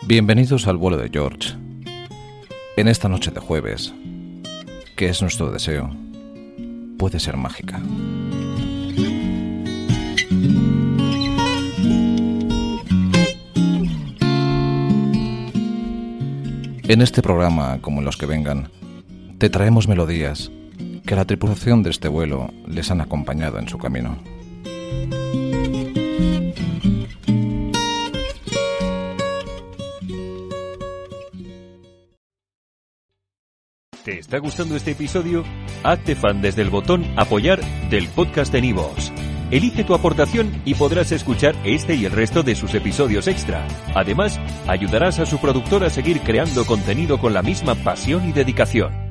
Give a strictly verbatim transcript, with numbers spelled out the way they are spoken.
Bienvenidos al vuelo de George. En esta noche de jueves, que es nuestro deseo, puede ser mágica. En este programa, como en los que vengan, te traemos melodías que a la tripulación de este vuelo les han acompañado en su camino. ¿Te está gustando este episodio? Hazte fan desde el botón Apoyar del podcast de Nivos. Elige tu aportación y podrás escuchar este y el resto de sus episodios extra. Además, ayudarás a su productor a seguir creando contenido con la misma pasión y dedicación.